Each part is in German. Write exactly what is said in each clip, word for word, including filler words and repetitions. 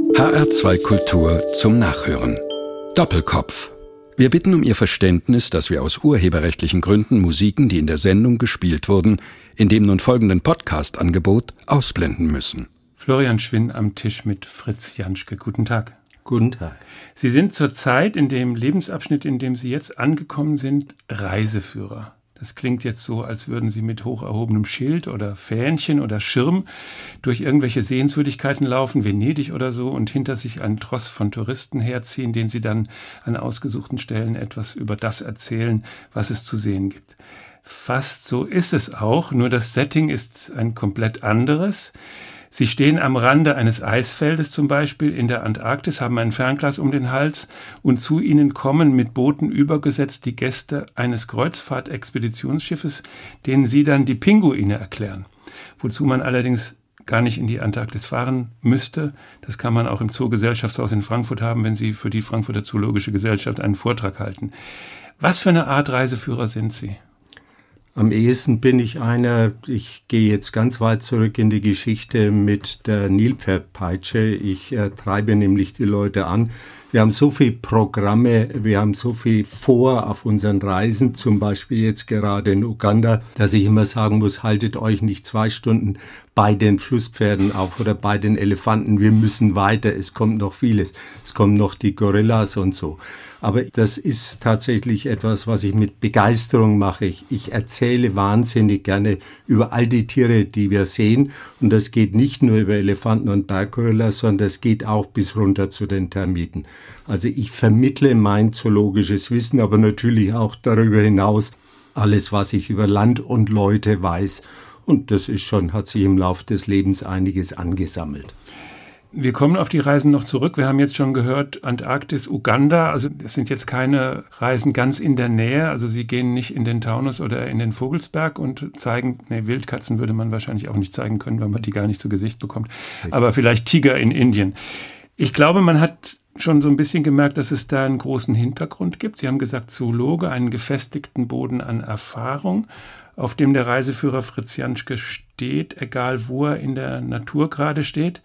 H R zwei Kultur zum Nachhören. Doppelkopf. Wir bitten um Ihr Verständnis, dass wir aus urheberrechtlichen Gründen Musiken, die in der Sendung gespielt wurden, in dem nun folgenden Podcast-Angebot ausblenden müssen. Florian Schwinn am Tisch mit Fritz Janschke. Guten Tag. Guten Tag. Sie sind zurzeit in dem Lebensabschnitt, in dem Sie jetzt angekommen sind, Reiseführer. Das klingt jetzt so, als würden Sie mit hoch erhobenem Schild oder Fähnchen oder Schirm durch irgendwelche Sehenswürdigkeiten laufen, Venedig oder so, und hinter sich einen Tross von Touristen herziehen, denen Sie dann an ausgesuchten Stellen etwas über das erzählen, was es zu sehen gibt. Fast so ist es auch, nur das Setting ist ein komplett anderes. Sie stehen am Rande eines Eisfeldes zum Beispiel in der Antarktis, haben ein Fernglas um den Hals und zu ihnen kommen mit Booten übergesetzt die Gäste eines Kreuzfahrtexpeditionsschiffes, denen sie dann die Pinguine erklären. Wozu man allerdings gar nicht in die Antarktis fahren müsste. Das kann man auch im Zoogesellschaftshaus in Frankfurt haben, wenn Sie für die Frankfurter Zoologische Gesellschaft einen Vortrag halten. Was für eine Art Reiseführer sind Sie? Am ehesten bin ich einer, ich gehe jetzt ganz weit zurück in die Geschichte mit der Nilpferdpeitsche. Ich äh, treibe nämlich die Leute an. Wir haben so viele Programme, wir haben so viel vor auf unseren Reisen, zum Beispiel jetzt gerade in Uganda, dass ich immer sagen muss, haltet euch nicht zwei Stunden bei den Flusspferden auf oder bei den Elefanten. Wir müssen weiter, es kommt noch vieles. Es kommen noch die Gorillas und so. Aber das ist tatsächlich etwas, was ich mit Begeisterung mache. Ich, ich erzähle wahnsinnig gerne über all die Tiere, die wir sehen. Und das geht nicht nur über Elefanten und Berggorillas, sondern das geht auch bis runter zu den Termiten. Also ich vermittle mein zoologisches Wissen, aber natürlich auch darüber hinaus alles, was ich über Land und Leute weiß. Und das ist schon, hat sich im Laufe des Lebens einiges angesammelt. Wir kommen auf die Reisen noch zurück. Wir haben jetzt schon gehört, Antarktis, Uganda. Also es sind jetzt keine Reisen ganz in der Nähe. Also Sie gehen nicht in den Taunus oder in den Vogelsberg und zeigen, nee, Wildkatzen würde man wahrscheinlich auch nicht zeigen können, weil man die gar nicht zu Gesicht bekommt. Richtig. Aber vielleicht Tiger in Indien. Ich glaube, man hat schon so ein bisschen gemerkt, dass es da einen großen Hintergrund gibt. Sie haben gesagt, Zoologe, einen gefestigten Boden an Erfahrung, auf dem der Reiseführer Fritz Janschke steht, egal wo er in der Natur gerade steht.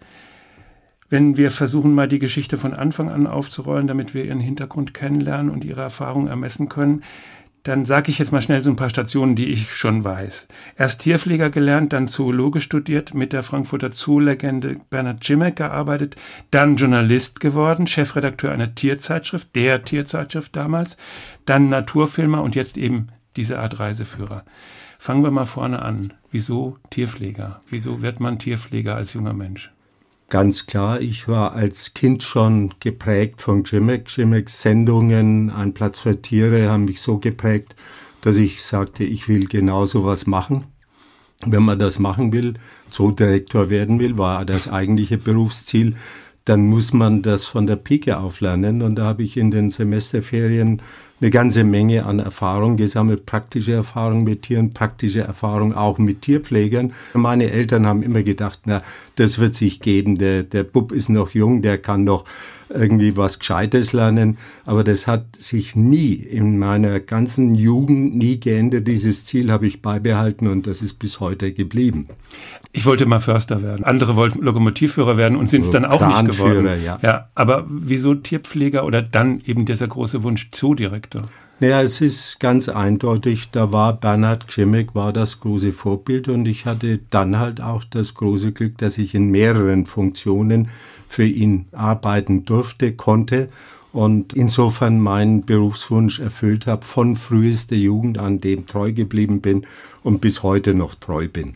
Wenn wir versuchen, mal die Geschichte von Anfang an aufzurollen, damit wir ihren Hintergrund kennenlernen und ihre Erfahrungen ermessen können, dann sage ich jetzt mal schnell so ein paar Stationen, die ich schon weiß. Erst Tierpfleger gelernt, dann Zoologe studiert, mit der Frankfurter Zoo-Legende Bernhard Grzimek gearbeitet, dann Journalist geworden, Chefredakteur einer Tierzeitschrift, der Tierzeitschrift damals, dann Naturfilmer und jetzt eben diese Art Reiseführer. Fangen wir mal vorne an. Wieso Tierpfleger? Wieso wird man Tierpfleger als junger Mensch? Ganz klar, ich war als Kind schon geprägt von Grzimek. Grzimeks Sendungen, Ein Platz für Tiere, haben mich so geprägt, dass ich sagte, ich will genau so was machen. Wenn man das machen will, Zoodirektor werden will, war das eigentliche Berufsziel, dann muss man das von der Pike auf lernen. Und da habe ich in den Semesterferien eine ganze Menge an Erfahrung gesammelt, praktische Erfahrung mit Tieren, praktische Erfahrung auch mit Tierpflegern. Meine Eltern haben immer gedacht, na, das wird sich geben, der, der Bub ist noch jung, der kann noch irgendwie was Gescheites lernen. Aber das hat sich nie in meiner ganzen Jugend nie geändert. Dieses Ziel habe ich beibehalten und das ist bis heute geblieben. Ich wollte mal Förster werden. Andere wollten Lokomotivführer werden und sind es dann auch nicht geworden. Ja. Ja, aber wieso Tierpfleger oder dann eben dieser große Wunsch Zoodirektor? Naja, es ist ganz eindeutig, da war Bernhard Grzimek war das große Vorbild und ich hatte dann halt auch das große Glück, dass ich in mehreren Funktionen für ihn arbeiten durfte, konnte und insofern meinen Berufswunsch erfüllt habe, von frühester Jugend an dem treu geblieben bin und bis heute noch treu bin.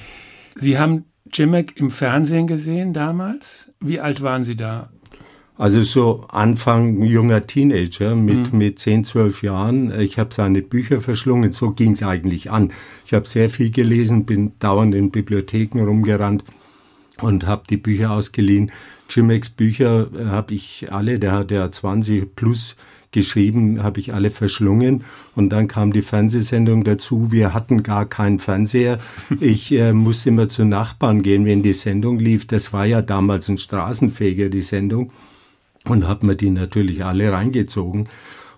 Sie haben Grzimek im Fernsehen gesehen damals. Wie alt waren Sie da? Also so Anfang junger Teenager mit, mhm. mit zehn, zwölf Jahren. Ich habe seine Bücher verschlungen, so ging es eigentlich an. Ich habe sehr viel gelesen, bin dauernd in Bibliotheken rumgerannt und habe die Bücher ausgeliehen. Grzimeks Bücher habe ich alle, der hat ja zwanzig plus geschrieben, habe ich alle verschlungen und dann kam die Fernsehsendung dazu. Wir hatten gar keinen Fernseher. Ich äh, musste immer zu Nachbarn gehen, wenn die Sendung lief. Das war ja damals ein Straßenfeger, die Sendung, und habe mir die natürlich alle reingezogen.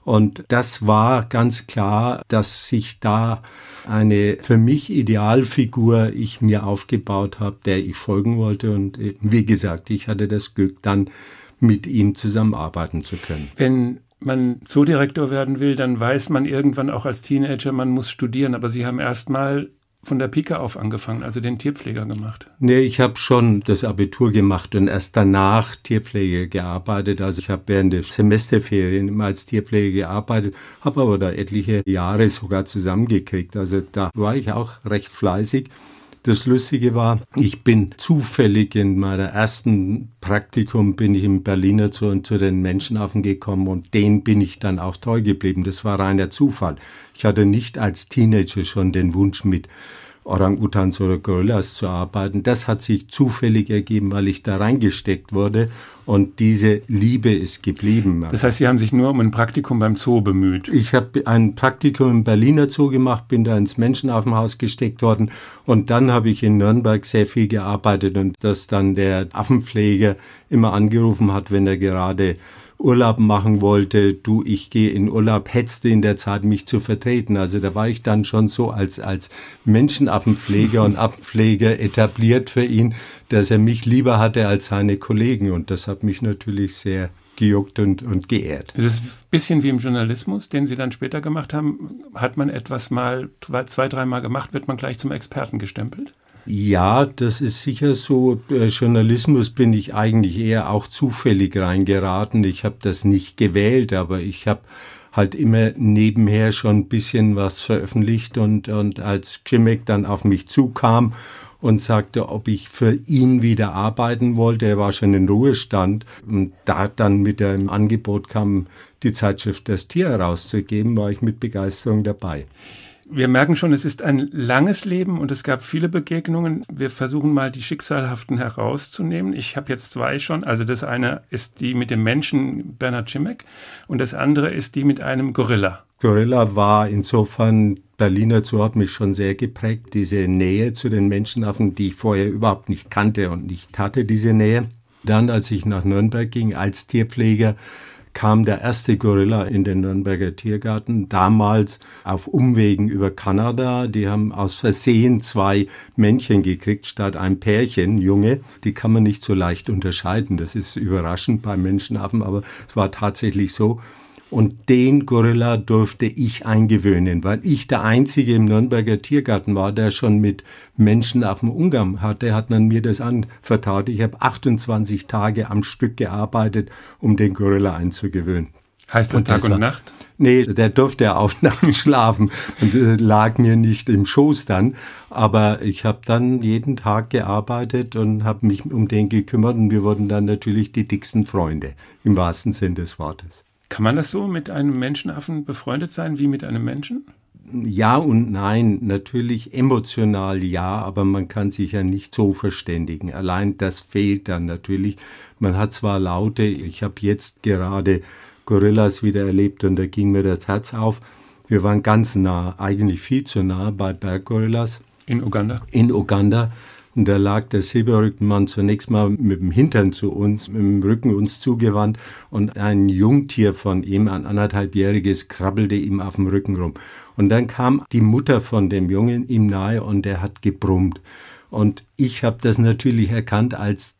Und das war ganz klar, dass sich da eine für mich Idealfigur ich mir aufgebaut habe, der ich folgen wollte. Und wie gesagt, ich hatte das Glück, dann mit ihm zusammenarbeiten zu können. Wenn man Zoodirektor werden will, dann weiß man irgendwann auch als Teenager, man muss studieren. Aber Sie haben erst mal von der Pike auf angefangen, also den Tierpfleger gemacht. Nee, ich habe schon das Abitur gemacht und erst danach Tierpflege gearbeitet. Also ich habe während der Semesterferien immer als Tierpfleger gearbeitet, habe aber da etliche Jahre sogar zusammengekriegt. Also da war ich auch recht fleißig. Das Lustige war, ich bin zufällig in meiner ersten Praktikum bin ich im Berliner Zoo zu den Menschenaffen gekommen und denen bin ich dann auch treu geblieben. Das war reiner Zufall. Ich hatte nicht als Teenager schon den Wunsch, mit Orang-Utans oder Gorillas zu arbeiten. Das hat sich zufällig ergeben, weil ich da reingesteckt wurde und diese Liebe ist geblieben. Das heißt, Sie haben sich nur um ein Praktikum beim Zoo bemüht? Ich habe ein Praktikum im Berliner Zoo gemacht, bin da ins Menschenaffenhaus gesteckt worden und dann habe ich in Nürnberg sehr viel gearbeitet und dass dann der Affenpfleger immer angerufen hat, wenn er gerade Urlaub machen wollte, du, ich gehe in Urlaub, hättest du in der Zeit mich zu vertreten. Also da war ich dann schon so als, als Menschenaffenpfleger und Affenpfleger etabliert für ihn, dass er mich lieber hatte als seine Kollegen. Und das hat mich natürlich sehr gejuckt und, und geehrt. Es ist ein bisschen wie im Journalismus, den Sie dann später gemacht haben. Hat man etwas mal zwei, dreimal gemacht, wird man gleich zum Experten gestempelt? Ja, das ist sicher so. Äh, Journalismus bin ich eigentlich eher auch zufällig reingeraten. Ich habe das nicht gewählt, aber ich habe halt immer nebenher schon ein bisschen was veröffentlicht und, und als Cimek dann auf mich zukam und sagte, ob ich für ihn wieder arbeiten wollte. Er war schon in Ruhestand und da dann mit dem Angebot kam, die Zeitschrift Das Tier herauszugeben, war ich mit Begeisterung dabei. Wir merken schon, es ist ein langes Leben und es gab viele Begegnungen. Wir versuchen mal die schicksalhaften herauszunehmen. Ich habe jetzt zwei schon. Also das eine ist die mit dem Menschen Bernhard Cimek und das andere ist die mit einem Gorilla. Gorilla war insofern, Berliner Zoo hat mich schon sehr geprägt. Diese Nähe zu den Menschenaffen, die ich vorher überhaupt nicht kannte und nicht hatte, diese Nähe. Dann, als ich nach Nürnberg ging als Tierpfleger, kam der erste Gorilla in den Nürnberger Tiergarten, damals auf Umwegen über Kanada. Die haben aus Versehen zwei Männchen gekriegt statt ein Pärchen, Junge. Die kann man nicht so leicht unterscheiden. Das ist überraschend bei Menschenaffen, aber es war tatsächlich so. Und den Gorilla durfte ich eingewöhnen, weil ich der Einzige im Nürnberger Tiergarten war, der schon mit Menschenaffen Umgang hatte, hat man mir das anvertraut. Ich habe achtundzwanzig Tage am Stück gearbeitet, um den Gorilla einzugewöhnen. Heißt das und Tag das und war, Nacht? Nee, der durfte auch nachts schlafen und äh, lag mir nicht im Schoß dann. Aber ich habe dann jeden Tag gearbeitet und habe mich um den gekümmert und wir wurden dann natürlich die dicksten Freunde, im wahrsten Sinn des Wortes. Kann man das so mit einem Menschenaffen befreundet sein wie mit einem Menschen? Ja und nein, natürlich emotional ja, aber man kann sich ja nicht so verständigen. Allein das fehlt dann natürlich. Man hat zwar Laute, ich habe jetzt gerade Gorillas wieder erlebt und da ging mir das Herz auf. Wir waren ganz nah, eigentlich viel zu nah bei Berggorillas. In Uganda? In Uganda. Und da lag der Silberrückenmann zunächst mal mit dem Hintern zu uns, mit dem Rücken uns zugewandt und ein Jungtier von ihm, ein anderthalbjähriges, krabbelte ihm auf dem Rücken rum. Und dann kam die Mutter von dem Jungen ihm nahe und der hat gebrummt. Und ich habe das natürlich erkannt als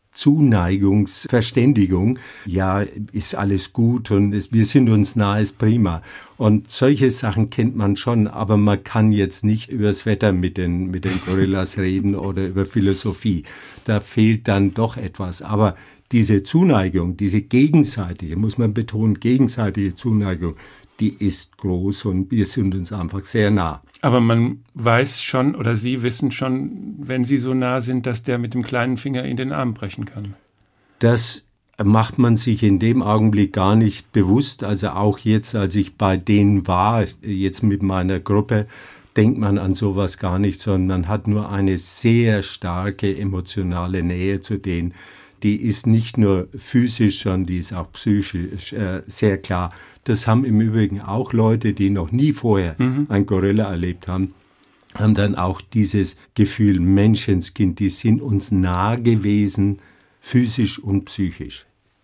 Zuneigungsverständigung. Ja, ist alles gut und es, wir sind uns nah, ist prima. Und solche Sachen kennt man schon, aber man kann jetzt nicht über das Wetter mit den, mit den Gorillas reden oder über Philosophie. Da fehlt dann doch etwas. Aber diese Zuneigung, diese gegenseitige, muss man betonen, gegenseitige Zuneigung, die ist groß und wir sind uns einfach sehr nah. Aber man weiß schon oder Sie wissen schon, wenn Sie so nah sind, dass der mit dem kleinen Finger in den Arm brechen kann. Das macht man sich in dem Augenblick gar nicht bewusst. Also auch jetzt, als ich bei denen war, jetzt mit meiner Gruppe, denkt man an sowas gar nicht, sondern man hat nur eine sehr starke emotionale Nähe zu denen. Die ist nicht nur physisch, sondern die ist auch psychisch äh, sehr klar. Das haben im Übrigen auch Leute, die noch nie vorher mhm. ein Gorilla erlebt haben, haben dann auch dieses Gefühl Menschenskind, die sind uns nah gewesen, physisch und psychisch.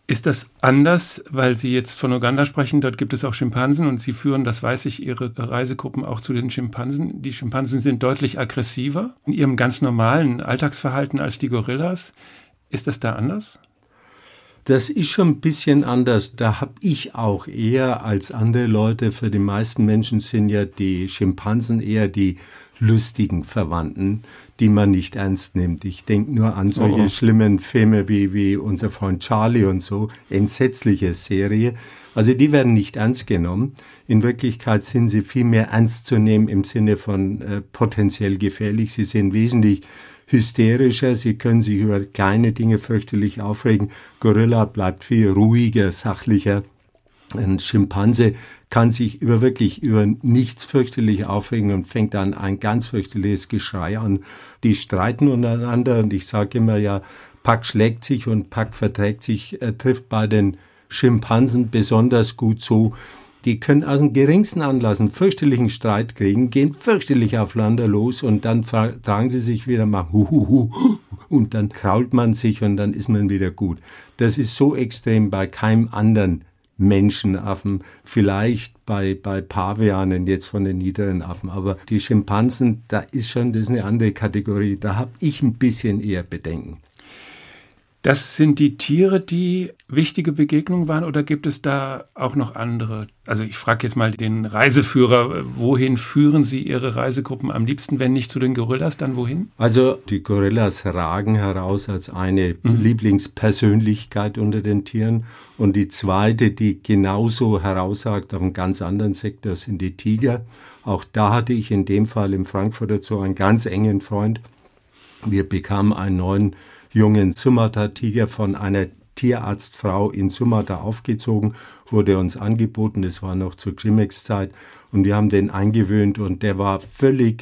Ist das anders, weil Sie jetzt von Uganda sprechen? Dort gibt es auch Schimpansen und Sie führen, das weiß ich, Ihre Reisegruppen auch zu den Schimpansen. Die Schimpansen sind deutlich aggressiver in ihrem ganz normalen Alltagsverhalten als die Gorillas. Ist das da anders? Das ist schon ein bisschen anders. Da habe ich auch eher als andere Leute, für die meisten Menschen sind ja die Schimpansen eher die lustigen Verwandten, die man nicht ernst nimmt. Ich denke nur an solche oh. schlimmen Filme wie, wie unser Freund Charlie und so, entsetzliche Serie. Also die werden nicht ernst genommen. In Wirklichkeit sind sie viel mehr ernst zu nehmen im Sinne von äh, potenziell gefährlich. Sie sind wesentlich hysterischer, sie können sich über kleine Dinge fürchterlich aufregen. Gorilla bleibt viel ruhiger, sachlicher. Ein Schimpanse kann sich über wirklich über nichts fürchterlich aufregen und fängt dann ein ganz fürchterliches Geschrei an. Die streiten untereinander und ich sage immer ja, Pack schlägt sich und Pack verträgt sich, äh, trifft bei den Schimpansen besonders gut zu. Die können aus dem geringsten Anlass einen fürchterlichen Streit kriegen, gehen fürchterlich aufeinander los und dann vertragen sie sich wieder, machen huhuhu und dann krault man sich und dann ist man wieder gut. Das ist so extrem bei keinem anderen Menschenaffen, vielleicht bei, bei Pavianen jetzt von den niederen Affen, aber die Schimpansen, da ist schon, das ist eine andere Kategorie, da habe ich ein bisschen eher Bedenken. Das sind die Tiere, die wichtige Begegnungen waren, oder gibt es da auch noch andere? Also ich frage jetzt mal den Reiseführer, wohin führen Sie Ihre Reisegruppen am liebsten, wenn nicht zu den Gorillas, dann wohin? Also die Gorillas ragen heraus als eine mhm. Lieblingspersönlichkeit unter den Tieren und die zweite, die genauso heraussagt auf einem ganz anderen Sektor, sind die Tiger. Auch da hatte ich in dem Fall im Frankfurter Zoo einen ganz engen Freund. Wir bekamen einen neuen jungen Sumatra-Tiger von einer Tierarztfrau in Sumatra aufgezogen, wurde uns angeboten, das war noch zur Grimex-Zeit und wir haben den eingewöhnt und der war völlig,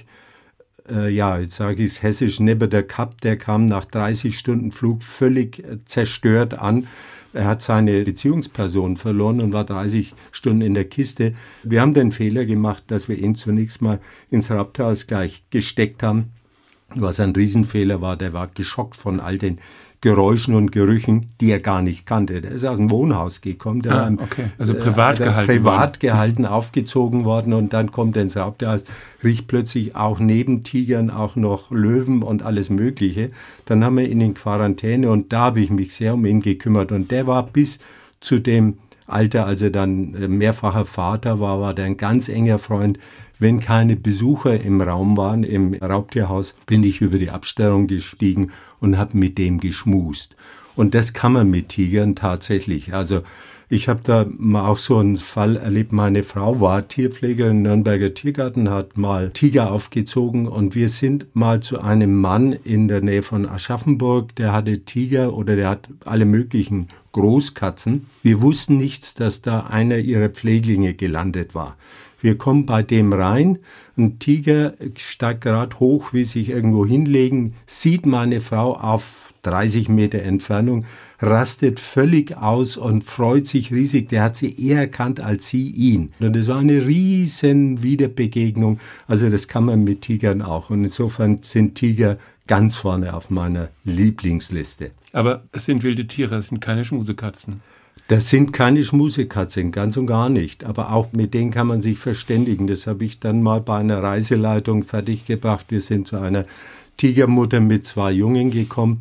äh, ja, jetzt sage ich es hessisch, neben der Kap, der kam nach dreißig Stunden Flug völlig äh, zerstört an. Er hat seine Beziehungsperson verloren und war dreißig Stunden in der Kiste. Wir haben den Fehler gemacht, dass wir ihn zunächst mal ins Raubtierhaus gleich gesteckt haben. Was ein Riesenfehler war, der war geschockt von all den Geräuschen und Gerüchen, die er gar nicht kannte. Der ist aus dem Wohnhaus gekommen, der ah, war im, okay. also privat, äh, gehalten, privat gehalten, aufgezogen worden und dann kommt er ins Raubtierhaus, riecht plötzlich auch neben Tigern auch noch Löwen und alles Mögliche. Dann haben wir ihn in Quarantäne und da habe ich mich sehr um ihn gekümmert und der war bis zu dem Alter, als er dann mehrfacher Vater war, war der ein ganz enger Freund. Wenn keine Besucher im Raum waren, im Raubtierhaus, bin ich über die Absperrung gestiegen und habe mit dem geschmust. Und das kann man mit Tigern tatsächlich. Also ich habe da mal auch so einen Fall erlebt. Meine Frau war Tierpflegerin im Nürnberger Tiergarten, hat mal Tiger aufgezogen und wir sind mal zu einem Mann in der Nähe von Aschaffenburg, der hatte Tiger oder der hat alle möglichen Großkatzen. Wir wussten nichts, dass da einer ihrer Pfleglinge gelandet war. Wir kommen bei dem rein, ein Tiger steigt gerade hoch, will sich irgendwo hinlegen, sieht meine Frau auf dreißig Meter Entfernung, rastet völlig aus und freut sich riesig. Der hat sie eher erkannt als sie ihn. Und das war eine riesen Wiederbegegnung. Also das kann man mit Tigern auch. Und insofern sind Tiger ganz vorne auf meiner Lieblingsliste. Aber es sind wilde Tiere, es sind keine Schmusekatzen. Das sind keine Schmusekatzen, ganz und gar nicht. Aber auch mit denen kann man sich verständigen. Das habe ich dann mal bei einer Reiseleitung fertiggebracht. Wir sind zu einer Tigermutter mit zwei Jungen gekommen.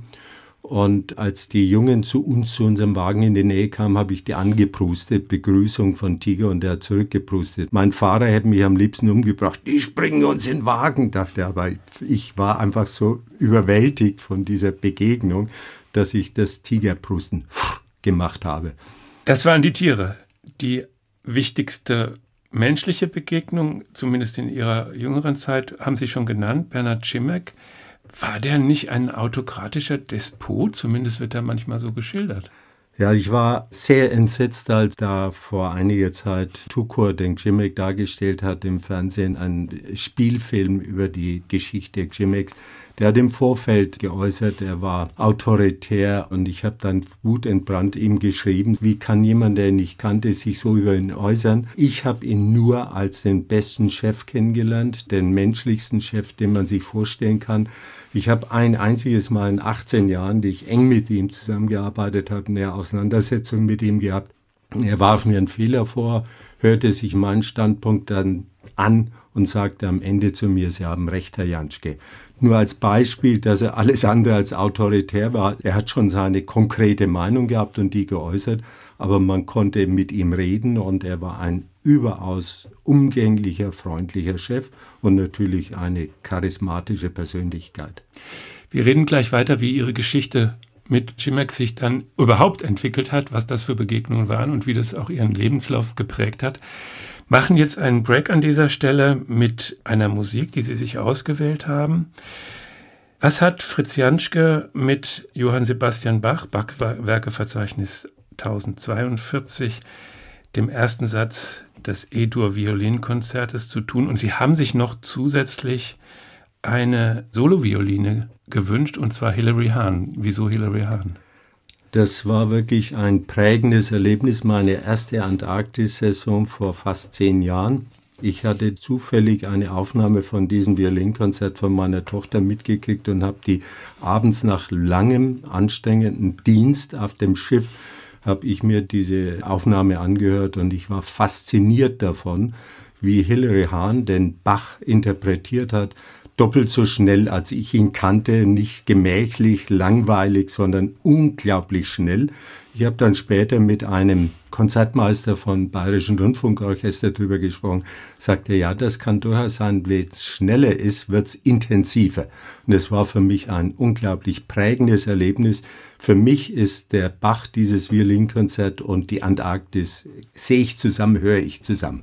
Und als die Jungen zu uns, zu unserem Wagen in die Nähe kamen, habe ich die angeprustet, Begrüßung von Tiger, und der hat zurückgeprustet. Mein Fahrer hätte mich am liebsten umgebracht. Die springen uns in den Wagen, dachte er. Aber ich war einfach so überwältigt von dieser Begegnung, dass ich das Tigerprusten gemacht habe. Das waren die Tiere. Die wichtigste menschliche Begegnung, zumindest in Ihrer jüngeren Zeit, haben Sie schon genannt, Bernhard Grzimek. War der nicht ein autokratischer Despot? Zumindest wird er manchmal so geschildert. Ja, ich war sehr entsetzt, als da vor einiger Zeit Tukur den Grzimek dargestellt hat im Fernsehen, ein Spielfilm über die Geschichte Grzimeks. Der hat im Vorfeld geäußert, er war autoritär, und ich habe dann wutentbrannt ihm geschrieben, wie kann jemand, der ihn nicht kannte, sich so über ihn äußern. Ich habe ihn nur als den besten Chef kennengelernt, den menschlichsten Chef, den man sich vorstellen kann. Ich habe ein einziges Mal in achtzehn Jahren, die ich eng mit ihm zusammengearbeitet habe, eine Auseinandersetzung mit ihm gehabt. Er warf mir einen Fehler vor, hörte sich meinen Standpunkt dann an und sagte am Ende zu mir, Sie haben recht, Herr Janschke. Nur als Beispiel, dass er alles andere als autoritär war. Er hat schon seine konkrete Meinung gehabt und die geäußert, aber man konnte mit ihm reden und er war ein überaus umgänglicher, freundlicher Chef und natürlich eine charismatische Persönlichkeit. Wir reden gleich weiter, wie Ihre Geschichte mit Cimek sich dann überhaupt entwickelt hat, was das für Begegnungen waren und wie das auch Ihren Lebenslauf geprägt hat. Machen jetzt einen Break an dieser Stelle mit einer Musik, die Sie sich ausgewählt haben. Was hat Fritz Janschke mit Johann Sebastian Bach, Bach-Werkeverzeichnis tausendzweiundvierzig, dem ersten Satz des E-Dur-Violinkonzertes zu tun? Und Sie haben sich noch zusätzlich eine Solovioline gewünscht, und zwar Hilary Hahn. Wieso Hilary Hahn? Das war wirklich ein prägendes Erlebnis, meine erste Antarktis-Saison vor fast zehn Jahren. Ich hatte zufällig eine Aufnahme von diesem Violinkonzert von meiner Tochter mitgekriegt und habe die abends nach langem, anstrengenden Dienst auf dem Schiff, habe ich mir diese Aufnahme angehört und ich war fasziniert davon, wie Hilary Hahn den Bach interpretiert hat. Doppelt so schnell, als ich ihn kannte, nicht gemächlich, langweilig, sondern unglaublich schnell. Ich habe dann später mit einem Konzertmeister vom Bayerischen Rundfunkorchester drüber gesprochen, sagte, ja, das kann durchaus sein, wenn es schneller ist, wird es intensiver. Und es war für mich ein unglaublich prägendes Erlebnis. Für mich ist der Bach dieses Violinkonzert und die Antarktis, sehe ich zusammen, höre ich zusammen.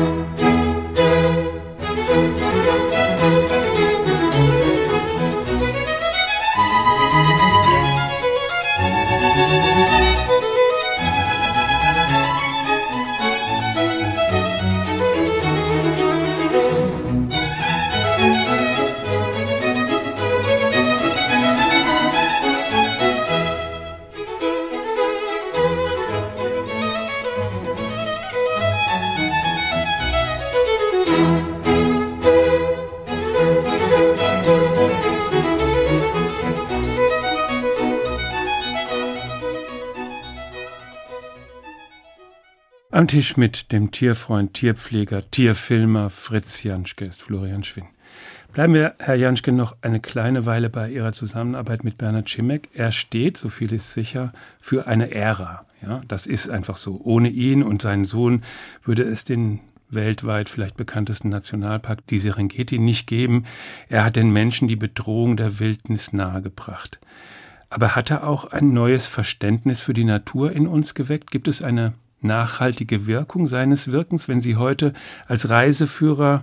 Am Tisch mit dem Tierfreund, Tierpfleger, Tierfilmer Fritz Janschke ist Florian Schwinn. Bleiben wir, Herr Janschke, noch eine kleine Weile bei Ihrer Zusammenarbeit mit Bernhard Cimek. Er steht, so viel ist sicher, für eine Ära. Ja, das ist einfach so. Ohne ihn und seinen Sohn würde es den weltweit vielleicht bekanntesten Nationalpark, die Serengeti, nicht geben. Er hat den Menschen die Bedrohung der Wildnis nahegebracht. Aber hat er auch ein neues Verständnis für die Natur in uns geweckt? Gibt es eine nachhaltige Wirkung seines Wirkens, wenn Sie heute als Reiseführer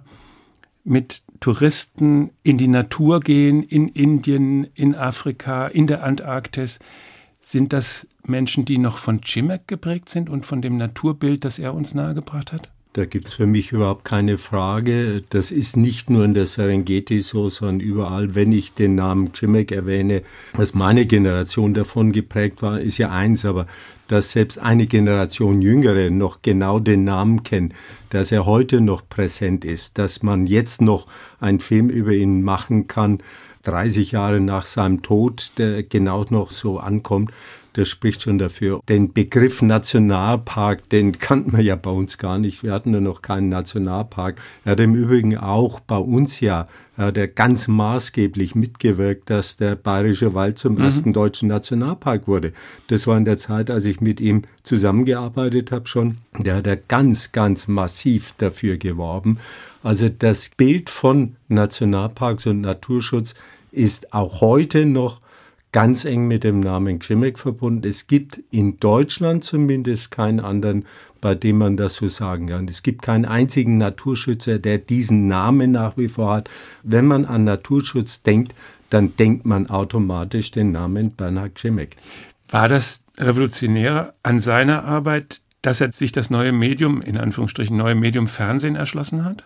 mit Touristen in die Natur gehen, in Indien, in Afrika, in der Antarktis? Sind das Menschen, die noch von Cimek geprägt sind und von dem Naturbild, das er uns nahegebracht hat? Da gibt es für mich überhaupt keine Frage. Das ist nicht nur in der Serengeti so, sondern überall. Wenn ich den Namen Cimek erwähne, dass meine Generation davon geprägt war, ist ja eins, aber dass selbst eine Generation Jüngere noch genau den Namen kennt, dass er heute noch präsent ist, dass man jetzt noch einen Film über ihn machen kann, dreißig Jahre nach seinem Tod, der genau noch so ankommt. Das spricht schon dafür. Den Begriff Nationalpark, den kannten wir ja bei uns gar nicht. Wir hatten ja noch keinen Nationalpark. Er hat im Übrigen auch bei uns ja hat er ganz maßgeblich mitgewirkt, dass der Bayerische Wald zum mhm. ersten deutschen Nationalpark wurde. Das war in der Zeit, als ich mit ihm zusammengearbeitet habe schon. Der hat er ganz, ganz massiv dafür geworben. Also das Bild von Nationalparks und Naturschutz ist auch heute noch ganz eng mit dem Namen Cimek verbunden. Es gibt in Deutschland zumindest keinen anderen, bei dem man das so sagen kann. Es gibt keinen einzigen Naturschützer, der diesen Namen nach wie vor hat. Wenn man an Naturschutz denkt, dann denkt man automatisch den Namen Bernhard Cimek. War das revolutionär an seiner Arbeit, dass er sich das neue Medium, in Anführungsstrichen neue Medium Fernsehen erschlossen hat?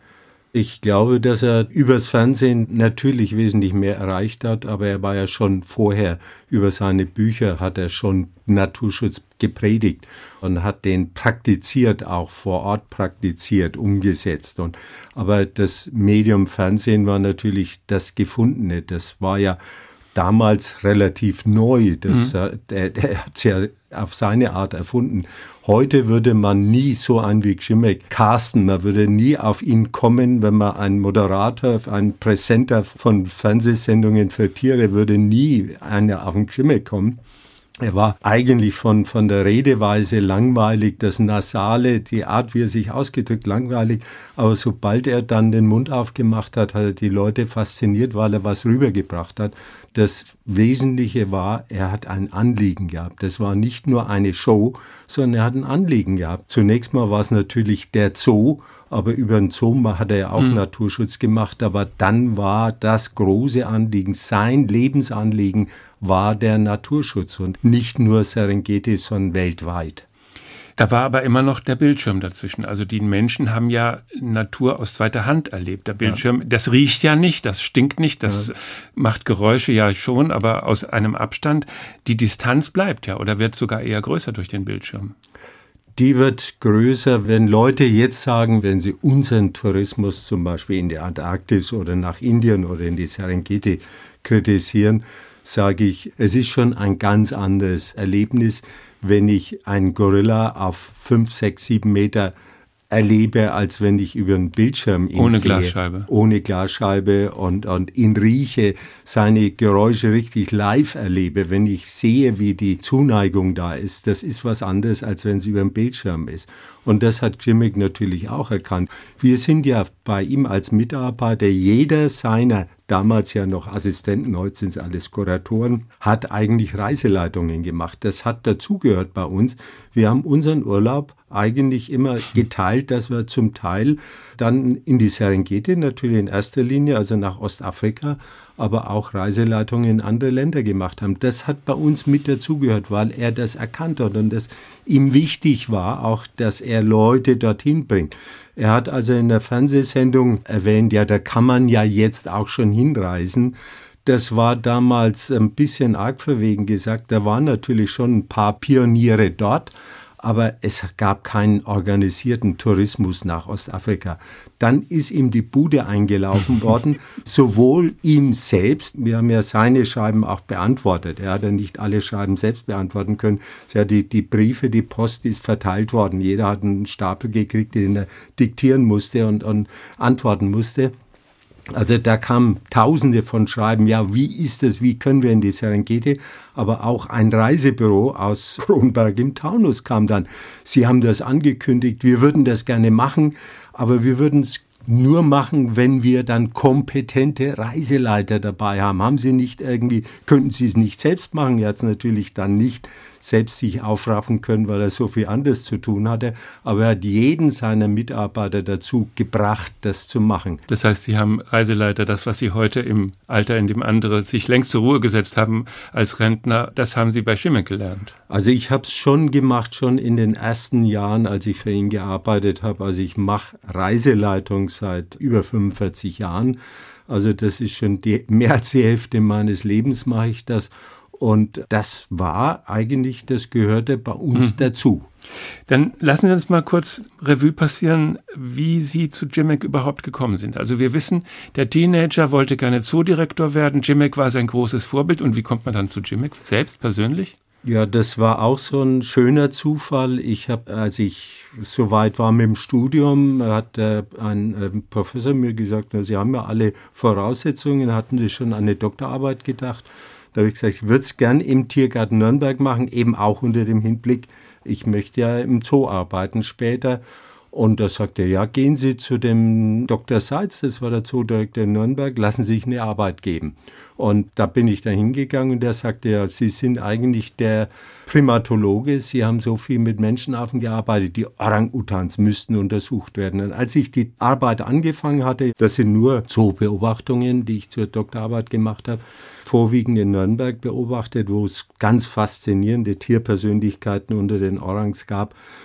Ich glaube, dass er übers Fernsehen natürlich wesentlich mehr erreicht hat, aber er war ja schon vorher, über seine Bücher hat er schon Naturschutz gepredigt und hat den praktiziert, auch vor Ort praktiziert, umgesetzt. Und, aber das Medium Fernsehen war natürlich das Gefundene. Das war ja damals relativ neu. Das, mhm. Der, der hat es ja auf seine Art erfunden. Heute würde man nie so einen wie Grzimek casten. Man würde nie auf ihn kommen, wenn man einen Moderator, einen Präsenter von Fernsehsendungen für Tiere, würde nie einer auf den Grzimek kommen. Er war eigentlich von, von der Redeweise langweilig, das Nasale, die Art, wie er sich ausgedrückt, langweilig. Aber sobald er dann den Mund aufgemacht hat, hat er die Leute fasziniert, weil er was rübergebracht hat. Das Wesentliche war, er hat ein Anliegen gehabt. Das war nicht nur eine Show, sondern er hat ein Anliegen gehabt. Zunächst mal war es natürlich der Zoo, aber über den Zoo hat er ja auch mhm. Naturschutz gemacht. Aber dann war das große Anliegen, sein Lebensanliegen war der Naturschutz und nicht nur Serengeti, sondern weltweit. Da war aber immer noch der Bildschirm dazwischen. Also die Menschen haben ja Natur aus zweiter Hand erlebt. Der Bildschirm, ja. das riecht ja nicht, das stinkt nicht, das ja. macht Geräusche ja schon, aber aus einem Abstand. Die Distanz bleibt ja oder wird sogar eher größer durch den Bildschirm. Die wird größer, wenn Leute jetzt sagen, wenn sie unseren Tourismus zum Beispiel in die Antarktis oder nach Indien oder in die Serengeti kritisieren, sage ich, es ist schon ein ganz anderes Erlebnis, wenn ich einen Gorilla auf fünf, sechs, sieben Meter erlebe, als wenn ich über einen Bildschirm ihn Ohne sehe. Glasscheibe. Ohne Glasscheibe und, und ihn rieche, seine Geräusche richtig live erlebe, wenn ich sehe, wie die Zuneigung da ist. Das ist was anderes, als wenn es über einen Bildschirm ist. Und das hat Grzimek natürlich auch erkannt. Wir sind ja bei ihm als Mitarbeiter, jeder seiner damals ja noch Assistenten, heute sind es alles Kuratoren, hat eigentlich Reiseleitungen gemacht. Das hat dazugehört bei uns. Wir haben unseren Urlaub eigentlich immer geteilt, dass wir zum Teil dann in die Serengeti natürlich in erster Linie, also nach Ostafrika, aber auch Reiseleitungen in andere Länder gemacht haben. Das hat bei uns mit dazugehört, weil er das erkannt hat und das ihm wichtig war, auch dass er Leute dorthin bringt. Er hat also in der Fernsehsendung erwähnt, ja, da kann man ja jetzt auch schon hinreisen. Das war damals ein bisschen arg verwegen gesagt. Da waren natürlich schon ein paar Pioniere dort, aber es gab keinen organisierten Tourismus nach Ostafrika. Dann ist ihm die Bude eingelaufen worden, sowohl ihm selbst, wir haben ja seine Schreiben auch beantwortet, er hat ja nicht alle Schreiben selbst beantworten können, ja, die, die Briefe, die Post ist verteilt worden, jeder hat einen Stapel gekriegt, den er diktieren musste und, und antworten musste. Also da kamen Tausende von Schreiben, ja, wie ist es, wie können wir in die Serengeti? Aber auch ein Reisebüro aus Kronberg im Taunus kam dann. Sie haben das angekündigt, wir würden das gerne machen, aber wir würden es nur machen, wenn wir dann kompetente Reiseleiter dabei haben. Haben Sie nicht irgendwie, könnten Sie es nicht selbst machen? Er hat es natürlich dann nicht selbst sich aufraffen können, weil er so viel anderes zu tun hatte. Aber er hat jeden seiner Mitarbeiter dazu gebracht, das zu machen. Das heißt, Sie haben Reiseleiter, das, was Sie heute im Alter, in dem andere sich längst zur Ruhe gesetzt haben als Rentner, das haben Sie bei Grzimek gelernt? Also ich habe es schon gemacht, schon in den ersten Jahren, als ich für ihn gearbeitet habe. Also ich mache Reiseleitung seit über fünfundvierzig Jahren. Also das ist schon die, mehr als die Hälfte meines Lebens mache ich das. Und das war eigentlich, das gehörte bei uns mhm. dazu. Dann lassen Sie uns mal kurz Revue passieren, wie Sie zu Grzimek überhaupt gekommen sind. Also wir wissen, der Teenager wollte gerne Zoodirektor werden. Grzimek war sein großes Vorbild. Und wie kommt man dann zu Grzimek selbst persönlich? Ja, das war auch so ein schöner Zufall. Ich habe, als ich so weit war mit dem Studium, hat äh, ein äh, Professor mir gesagt, na, Sie haben ja alle Voraussetzungen, hatten Sie schon an eine Doktorarbeit gedacht? Da habe ich gesagt, ich würde es gern im Tiergarten Nürnberg machen, eben auch unter dem Hinblick, ich möchte ja im Zoo arbeiten später. Und da sagte er, ja, gehen Sie zu dem Doktor Seitz, das war der Zoodirektor in Nürnberg, lassen Sie sich eine Arbeit geben. Und da bin ich da hingegangen und der sagte, ja, Sie sind eigentlich der Primatologe, Sie haben so viel mit Menschenaffen gearbeitet, die Orang-Utans müssten untersucht werden. Und als ich die Arbeit angefangen hatte, das sind nur Zoobeobachtungen, die ich zur Doktorarbeit gemacht habe, vorwiegend in Nürnberg beobachtet, wo es ganz faszinierende Tierpersönlichkeiten unter den Orangs gab.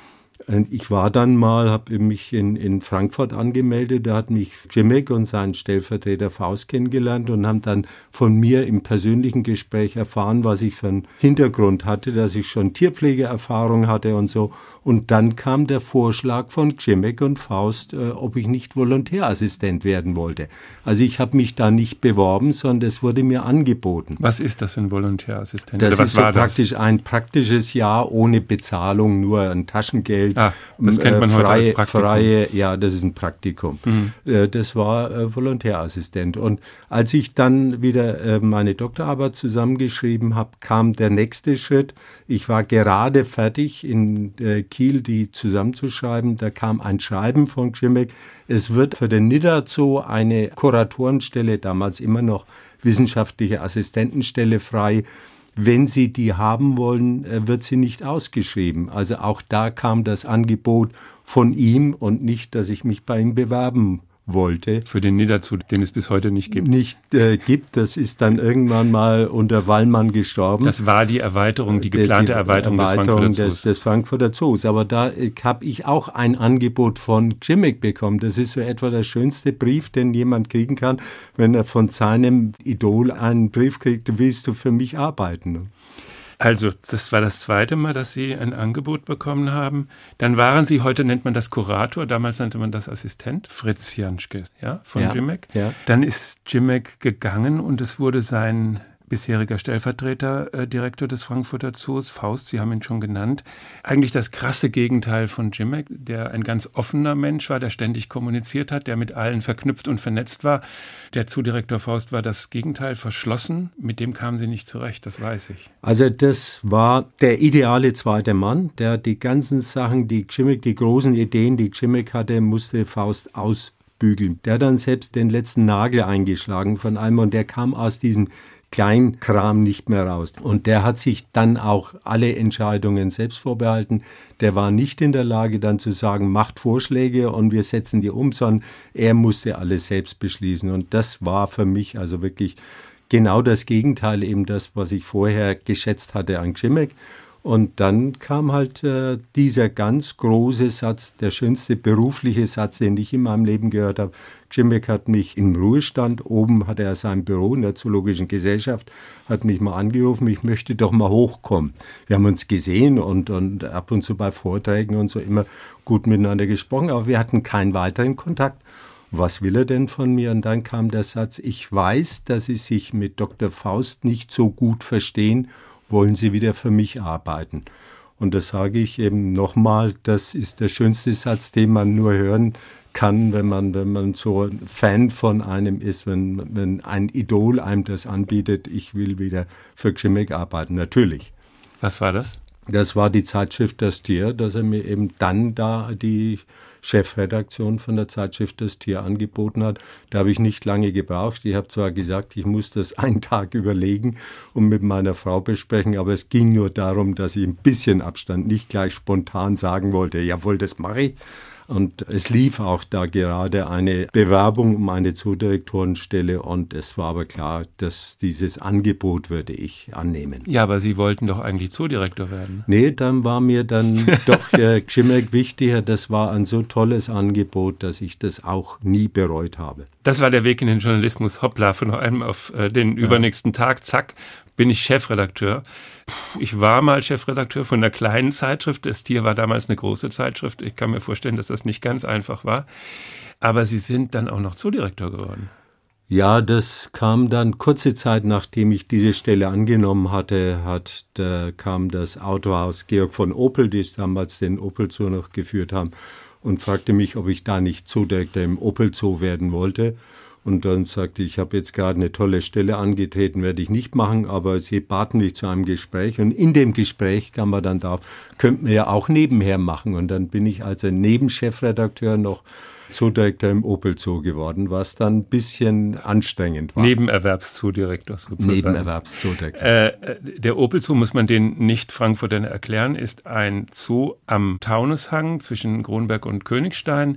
Ich war dann mal, habe mich in, in Frankfurt angemeldet, da hat mich Grzimek und sein Stellvertreter Faust kennengelernt und haben dann von mir im persönlichen Gespräch erfahren, was ich für einen Hintergrund hatte, dass ich schon Tierpflegeerfahrung hatte und so. Und dann kam der Vorschlag von Grzimek und Faust, äh, ob ich nicht Volontärassistent werden wollte. Also ich habe mich da nicht beworben, sondern es wurde mir angeboten. Was ist das, ein Volontärassistent? Das was ist so war praktisch das? ein praktisches Jahr ohne Bezahlung, nur ein Taschengeld. Ah, das kennt man äh, heute freie, als Praktikum. Freie, ja, das ist ein Praktikum. Mhm. Äh, das war äh, Volontärassistent. Und als ich dann wieder äh, meine Doktorarbeit zusammengeschrieben habe, kam der nächste Schritt. Ich war gerade fertig, in äh, Kiel die zusammenzuschreiben. Da kam ein Schreiben von Grzimek. Es wird für den Nidda Zoo eine Kuratorenstelle, damals immer noch wissenschaftliche Assistentenstelle frei. Wenn Sie die haben wollen, wird sie nicht ausgeschrieben. Also auch da kam das Angebot von ihm und nicht, dass ich mich bei ihm bewerben wollte. Für den Nidda Zoo, den es bis heute nicht gibt. Nicht äh, gibt. Das ist dann irgendwann mal unter Wallmann gestorben. Das war die Erweiterung, die geplante die, die Erweiterung, Erweiterung des Frankfurter Zoos. Des, des Frankfurter Zoos. Aber da äh, habe ich auch ein Angebot von Grzimek bekommen. Das ist so etwa der schönste Brief, den jemand kriegen kann, wenn er von seinem Idol einen Brief kriegt, willst du für mich arbeiten? Also, das war das zweite Mal, dass Sie ein Angebot bekommen haben. Dann waren Sie, heute nennt man das Kurator, damals nannte man das Assistent, Fritz Janschke, ja, von ja, Grzimek. Ja. Dann ist Grzimek gegangen und es wurde sein bisheriger Stellvertreter, äh, Direktor des Frankfurter Zoos, Faust, Sie haben ihn schon genannt. Eigentlich das krasse Gegenteil von Grzimek, der ein ganz offener Mensch war, der ständig kommuniziert hat, der mit allen verknüpft und vernetzt war. Der Zoodirektor Faust war das Gegenteil, verschlossen. Mit dem kamen Sie nicht zurecht, das weiß ich. Also das war der ideale zweite Mann, der die ganzen Sachen, die Grzimek, die großen Ideen, die Grzimek hatte, musste Faust ausbügeln. Der hat dann selbst den letzten Nagel eingeschlagen von einem und der kam aus diesem Kleinkram nicht mehr raus. Und der hat sich dann auch alle Entscheidungen selbst vorbehalten. Der war nicht in der Lage, dann zu sagen, macht Vorschläge und wir setzen die um, sondern er musste alles selbst beschließen. Und das war für mich also wirklich genau das Gegenteil, eben das, was ich vorher geschätzt hatte an Grzimek. Und dann kam halt äh, dieser ganz große Satz, der schönste berufliche Satz, den ich in meinem Leben gehört habe. Grzimek hat mich im Ruhestand, oben hatte er sein Büro in der Zoologischen Gesellschaft, hat mich mal angerufen, ich möchte doch mal hochkommen. Wir haben uns gesehen und, und ab und zu bei Vorträgen und so immer gut miteinander gesprochen, aber wir hatten keinen weiteren Kontakt. Was will er denn von mir? Und dann kam der Satz, ich weiß, dass Sie sich mit Doktor Faust nicht so gut verstehen, wollen Sie wieder für mich arbeiten? Und das sage ich eben nochmal, das ist der schönste Satz, den man nur hören kann, wenn man, wenn man so ein Fan von einem ist, wenn, wenn ein Idol einem das anbietet, ich will wieder für Grzimek arbeiten, natürlich. Was war das? Das war die Zeitschrift Das Tier, dass er mir eben dann da die Chefredaktion von der Zeitschrift Das Tier angeboten hat. Da habe ich nicht lange gebraucht. Ich habe zwar gesagt, ich muss das einen Tag überlegen und mit meiner Frau besprechen, aber es ging nur darum, dass ich ein bisschen Abstand nicht gleich spontan sagen wollte, jawohl, das mache ich. Und es lief auch da gerade eine Bewerbung um eine Zoodirektorenstelle und es war aber klar, dass dieses Angebot würde ich annehmen. Ja, aber Sie wollten doch eigentlich Zoodirektor werden. Nee, dann war mir dann doch äh, Grzimek wichtiger. Das war ein so tolles Angebot, dass ich das auch nie bereut habe. Das war der Weg in den Journalismus. Hoppla, von einem auf äh, den ja. übernächsten Tag, zack, bin ich Chefredakteur. Puh, ich war mal Chefredakteur von einer kleinen Zeitschrift. Das Tier war damals eine große Zeitschrift. Ich kann mir vorstellen, dass das nicht ganz einfach war. Aber Sie sind dann auch noch Zoodirektor geworden. Ja, das kam dann kurze Zeit, nachdem ich diese Stelle angenommen hatte, hat, da kam das Autohaus Georg von Opel, die damals den Opel Zoo noch geführt haben, und fragte mich, ob ich da nicht Zoodirektor im Opel Zoo werden wollte. Und dann sagte ich, ich habe jetzt gerade eine tolle Stelle angetreten, werde ich nicht machen, aber Sie baten mich zu einem Gespräch. Und in dem Gespräch kam man dann darauf, könnten wir ja auch nebenher machen. Und dann bin ich also Nebenchefredakteur noch Zoodirektor im Opel Zoo geworden, was dann ein bisschen anstrengend war. Nebenerwerbszoodirektor sozusagen. Nebenerwerbszoodirektor. Äh, der Opel Zoo, muss man den Nicht-Frankfurtern erklären, ist ein Zoo am Taunushang zwischen Kronberg und Königstein.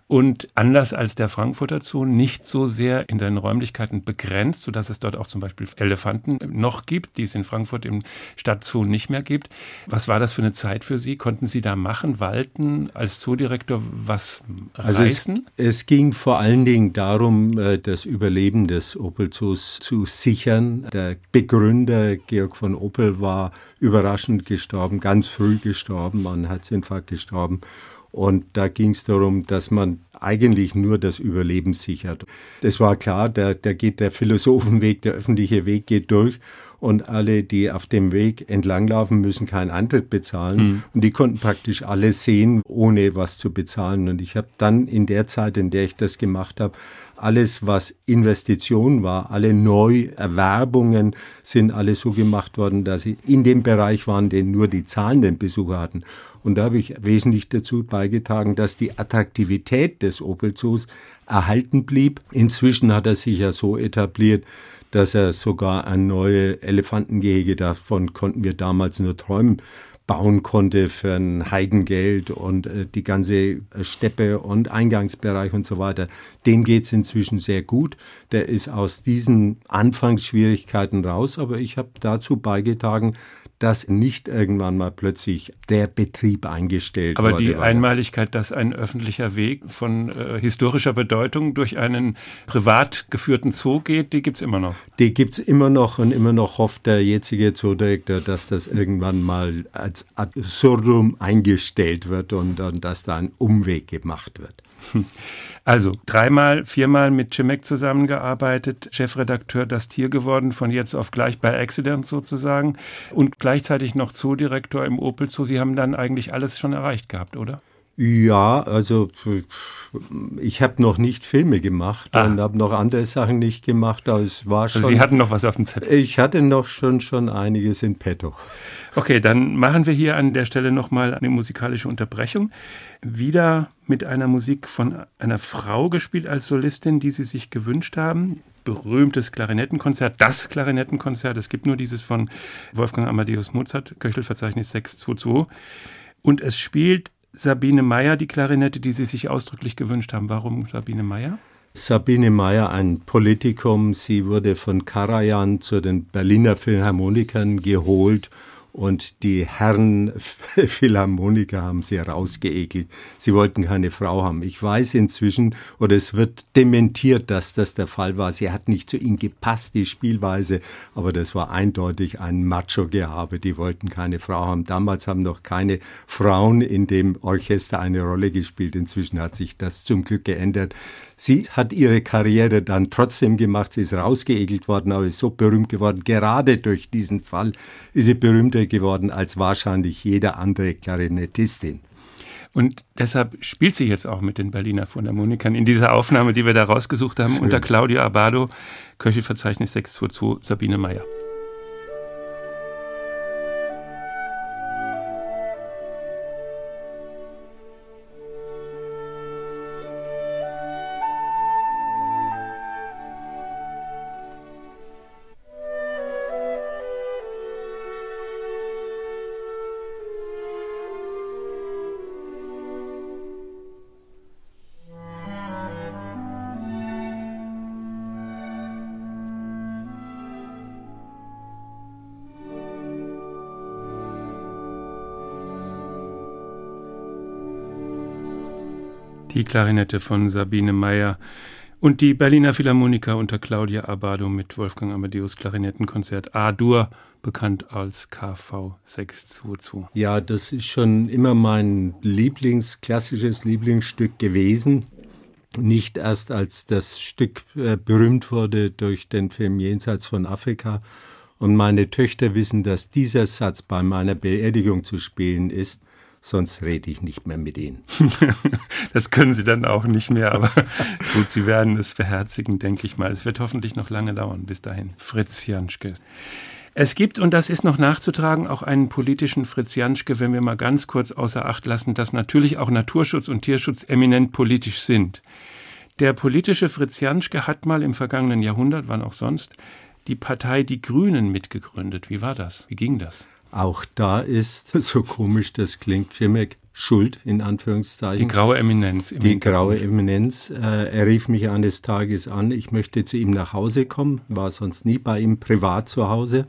und anders als der Frankfurter Zoo nicht so sehr in seinen Räumlichkeiten begrenzt, sodass es dort auch zum Beispiel Elefanten noch gibt, die es in Frankfurt im Stadtzoo nicht mehr gibt. Was war das für eine Zeit für Sie? Konnten Sie da machen, walten, als Zoodirektor was reißen? Also es, es ging vor allen Dingen darum, das Überleben des Opel-Zoos zu sichern. Der Begründer Georg von Opel war überraschend gestorben, ganz früh gestorben, an Herzinfarkt gestorben. Und da ging es darum, dass man eigentlich nur das Überleben sichert. Es war klar, da, da geht der Philosophenweg, der öffentliche Weg geht durch und alle, die auf dem Weg entlanglaufen, müssen keinen Eintritt bezahlen. Hm. Und die konnten praktisch alles sehen, ohne was zu bezahlen. Und ich habe dann in der Zeit, in der ich das gemacht habe, alles, was Investition war, alle Neuerwerbungen sind alle so gemacht worden, dass sie in dem Bereich waren, den nur die zahlenden Besucher hatten. Und da habe ich wesentlich dazu beigetragen, dass die Attraktivität des Opel-Zoos erhalten blieb. Inzwischen hat er sich ja so etabliert, dass er sogar ein neues Elefantengehege, davon konnten wir damals nur träumen, bauen konnte für ein Heidengeld und äh, die ganze Steppe und Eingangsbereich und so weiter. Dem geht es inzwischen sehr gut. Der ist aus diesen Anfangsschwierigkeiten raus, aber ich habe dazu beigetragen, dass nicht irgendwann mal plötzlich der Betrieb eingestellt wurde. Aber die Einmaligkeit, dass ein öffentlicher Weg von äh, historischer Bedeutung durch einen privat geführten Zoo geht, die gibt's immer noch? Die gibt's immer noch und immer noch hofft der jetzige Zoodirektor, dass das irgendwann mal als absurdum eingestellt wird und, und dass da ein Umweg gemacht wird. Also dreimal, viermal mit Czimek zusammengearbeitet, Chefredakteur Das Tier geworden, von jetzt auf gleich bei Accident sozusagen und gleichzeitig noch Zoodirektor im Opel Zoo. Sie haben dann eigentlich alles schon erreicht gehabt, oder? Ja, also ich habe noch nicht Filme gemacht ah. und habe noch andere Sachen nicht gemacht, aber es war schon... Also Sie hatten noch was auf dem Zettel? Ich hatte noch schon, schon einiges in petto. Okay, dann machen wir hier an der Stelle nochmal eine musikalische Unterbrechung. Wieder mit einer Musik von einer Frau gespielt als Solistin, die Sie sich gewünscht haben. Berühmtes Klarinettenkonzert, das Klarinettenkonzert. Es gibt nur dieses von Wolfgang Amadeus Mozart, Köchelverzeichnis sechs zwei zwei. Und es spielt Sabine Meyer, die Klarinette, die Sie sich ausdrücklich gewünscht haben. Warum Sabine Meyer? Sabine Meyer, ein Politikum. Sie wurde von Karajan zu den Berliner Philharmonikern geholt. Und die Herren Philharmoniker haben sie rausgeekelt. Sie wollten keine Frau haben. Ich weiß inzwischen, oder es wird dementiert, dass das der Fall war. Sie hat nicht zu ihnen gepasst, die Spielweise. Aber das war eindeutig ein Macho-Gehabe. Die wollten keine Frau haben. Damals haben noch keine Frauen in dem Orchester eine Rolle gespielt. Inzwischen hat sich das zum Glück geändert. Sie hat ihre Karriere dann trotzdem gemacht. Sie ist rausgeekelt worden, aber ist so berühmt geworden. Gerade durch diesen Fall ist sie berühmter geworden als wahrscheinlich jede andere Klarinettistin. Und deshalb spielt sie jetzt auch mit den Berliner Philharmonikern in dieser Aufnahme, die wir da rausgesucht haben, Schön. Unter Claudio Abbado, Köchelverzeichnis sechs zwei zwei, Sabine Meyer. Die Klarinette von Sabine Meyer und die Berliner Philharmoniker unter Claudia Abbado mit Wolfgang Amadeus Klarinettenkonzert A-Dur, bekannt als K V sechs zwei zwei. Ja, das ist schon immer mein Lieblings, klassisches Lieblingsstück gewesen. Nicht erst als das Stück äh, berühmt wurde durch den Film Jenseits von Afrika. Und meine Töchter wissen, dass dieser Satz bei meiner Beerdigung zu spielen ist. Sonst rede ich nicht mehr mit Ihnen. Das können Sie dann auch nicht mehr, aber gut, Sie werden es beherzigen, denke ich mal. Es wird hoffentlich noch lange dauern bis dahin. Fritz Janschke. Es gibt, und das ist noch nachzutragen, auch einen politischen Fritz Janschke, wenn wir mal ganz kurz außer Acht lassen, dass natürlich auch Naturschutz und Tierschutz eminent politisch sind. Der politische Fritz Janschke hat mal im vergangenen Jahrhundert, wann auch sonst, die Partei Die Grünen mitgegründet. Wie war das? Wie ging das? Auch da ist, so komisch das klingt, Grzimek schuld, in Anführungszeichen. Die graue Eminenz. Die graue Eminenz. Äh, er rief mich eines Tages an, ich möchte zu ihm nach Hause kommen, war sonst nie bei ihm privat zu Hause.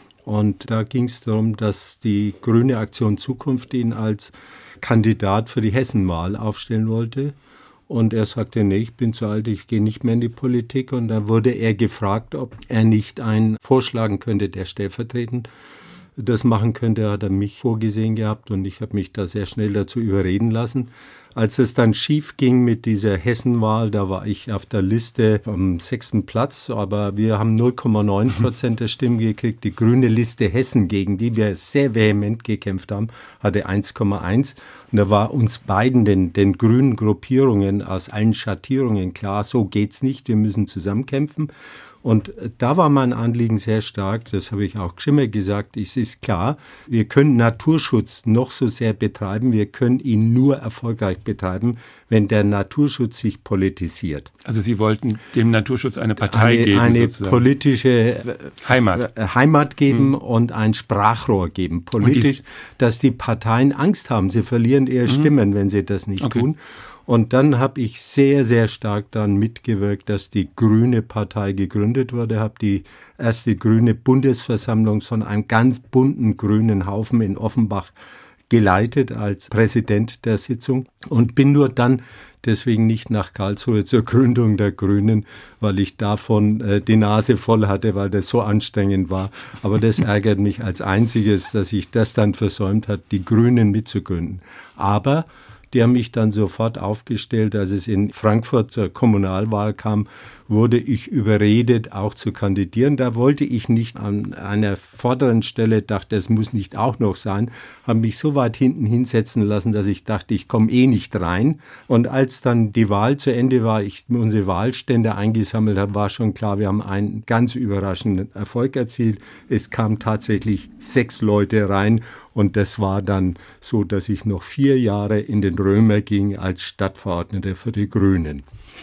Und da ging es darum, dass die Grüne Aktion Zukunft ihn als Kandidat für die Hessenwahl aufstellen wollte. Und er sagte, nee, ich bin zu alt, ich gehe nicht mehr in die Politik. Und da wurde er gefragt, ob er nicht einen vorschlagen könnte, der stellvertretend das machen könnte. Hat er mich vorgesehen gehabt und ich habe mich da sehr schnell dazu überreden lassen. Als es dann schief ging mit dieser Hessenwahl, da war ich auf der Liste am sechsten Platz, aber wir haben null Komma neun Prozent der Stimmen gekriegt. Die grüne Liste Hessen, gegen die wir sehr vehement gekämpft haben, hatte eins Komma eins. Und da war uns beiden, den, den grünen Gruppierungen aus allen Schattierungen klar, so geht's nicht, wir müssen zusammenkämpfen. Und da war mein Anliegen sehr stark, das habe ich auch Grzimek gesagt, es ist klar, wir können Naturschutz noch so sehr betreiben, wir können ihn nur erfolgreich betreiben, wenn der Naturschutz sich politisiert. Also Sie wollten dem Naturschutz eine Partei eine, geben, eine sozusagen. politische Heimat, Heimat geben hm. und ein Sprachrohr geben, politisch, dass die Parteien Angst haben, sie verlieren ihre hm. Stimmen, wenn sie das nicht okay. tun. Und dann habe ich sehr, sehr stark daran mitgewirkt, dass die Grüne Partei gegründet wurde, habe die erste grüne Bundesversammlung von einem ganz bunten grünen Haufen in Offenbach geleitet als Präsident der Sitzung und bin nur dann deswegen nicht nach Karlsruhe zur Gründung der Grünen, weil ich davon äh, die Nase voll hatte, weil das so anstrengend war. Aber das ärgert mich als einziges, dass ich das dann versäumt habe, die Grünen mitzugründen. Aber die haben mich dann sofort aufgestellt, als es in Frankfurt zur Kommunalwahl kam, wurde ich überredet, auch zu kandidieren. Da wollte ich nicht an einer vorderen Stelle, dachte, es muss nicht auch noch sein, habe mich so weit hinten hinsetzen lassen, dass ich dachte, ich komme eh nicht rein. Und als dann die Wahl zu Ende war, ich unsere Wahlstände eingesammelt habe, war schon klar, wir haben einen ganz überraschenden Erfolg erzielt. Es kamen tatsächlich sechs Leute rein. Und das war dann so, dass ich noch vier Jahre in den Römer ging als Stadtverordneter für die Grünen.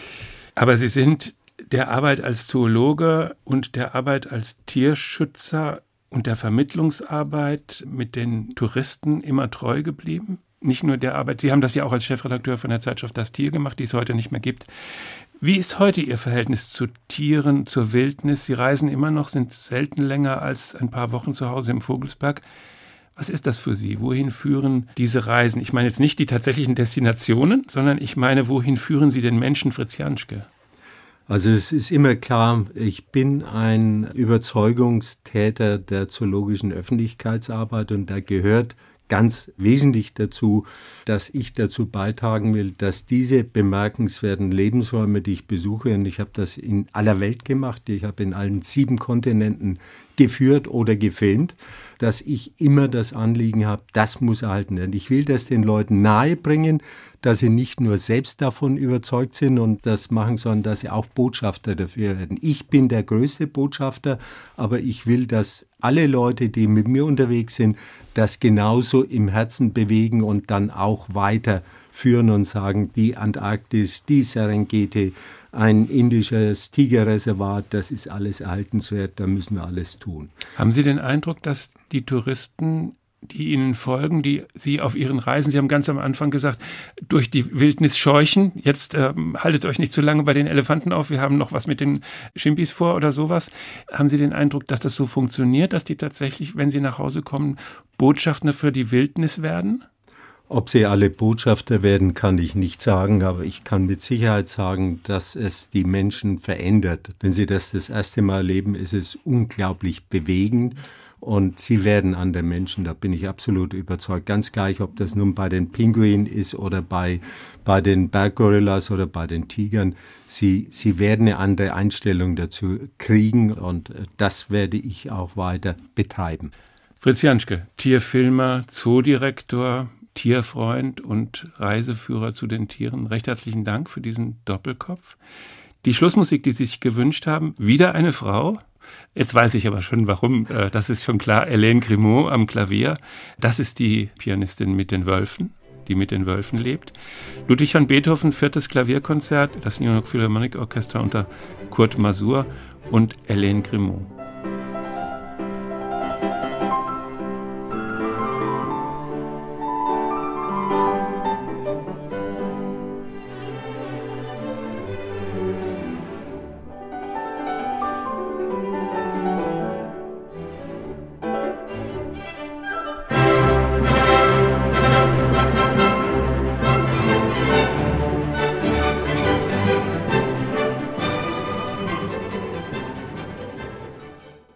Aber Sie sind der Arbeit als Zoologe und der Arbeit als Tierschützer und der Vermittlungsarbeit mit den Touristen immer treu geblieben? Nicht nur der Arbeit, Sie haben das ja auch als Chefredakteur von der Zeitschrift Das Tier gemacht, die es heute nicht mehr gibt. Wie ist heute Ihr Verhältnis zu Tieren, zur Wildnis? Sie reisen immer noch, sind selten länger als ein paar Wochen zu Hause im Vogelsberg. Was ist das für Sie? Wohin führen diese Reisen? Ich meine jetzt nicht die tatsächlichen Destinationen, sondern ich meine, wohin führen Sie den Menschen, Fritz Janschke? Also es ist immer klar, ich bin ein Überzeugungstäter der zoologischen Öffentlichkeitsarbeit und da gehört ganz wesentlich dazu, dass ich dazu beitragen will, dass diese bemerkenswerten Lebensräume, die ich besuche, und ich habe das in aller Welt gemacht, ich habe in allen sieben Kontinenten geführt oder gefilmt, dass ich immer das Anliegen habe, das muss erhalten werden. Ich will das den Leuten nahebringen, dass sie nicht nur selbst davon überzeugt sind und das machen, sondern dass sie auch Botschafter dafür werden. Ich bin der größte Botschafter, aber ich will, dass alle Leute, die mit mir unterwegs sind, das genauso im Herzen bewegen und dann auch weiterführen und sagen, die Antarktis, die Serengeti, ein indisches Tigerreservat, das ist alles erhaltenswert, da müssen wir alles tun. Haben Sie den Eindruck, dass die Touristen, die Ihnen folgen, die Sie auf Ihren Reisen, Sie haben ganz am Anfang gesagt, durch die Wildnis scheuchen, jetzt ähm, haltet euch nicht zu lange bei den Elefanten auf, wir haben noch was mit den Schimpis vor oder sowas. Haben Sie den Eindruck, dass das so funktioniert, dass die tatsächlich, wenn sie nach Hause kommen, Botschafter für die Wildnis werden? Ob sie alle Botschafter werden, kann ich nicht sagen, aber ich kann mit Sicherheit sagen, dass es die Menschen verändert. Wenn sie das das erste Mal erleben, ist es unglaublich bewegend und sie werden andere Menschen, da bin ich absolut überzeugt. Ganz gleich, ob das nun bei den Pinguinen ist oder bei, bei den Berggorillas oder bei den Tigern, sie, sie werden eine andere Einstellung dazu kriegen und das werde ich auch weiter betreiben. Fritz Janschke, Tierfilmer, Zoodirektor, Tierfreund und Reiseführer zu den Tieren. Recht herzlichen Dank für diesen Doppelkopf. Die Schlussmusik, die Sie sich gewünscht haben, wieder eine Frau. Jetzt weiß ich aber schon, warum. Das ist schon klar. Hélène Grimaud am Klavier. Das ist die Pianistin mit den Wölfen, die mit den Wölfen lebt. Ludwig van Beethoven, viertes Klavierkonzert, das New York Philharmonic Orchestra unter Kurt Masur und Hélène Grimaud.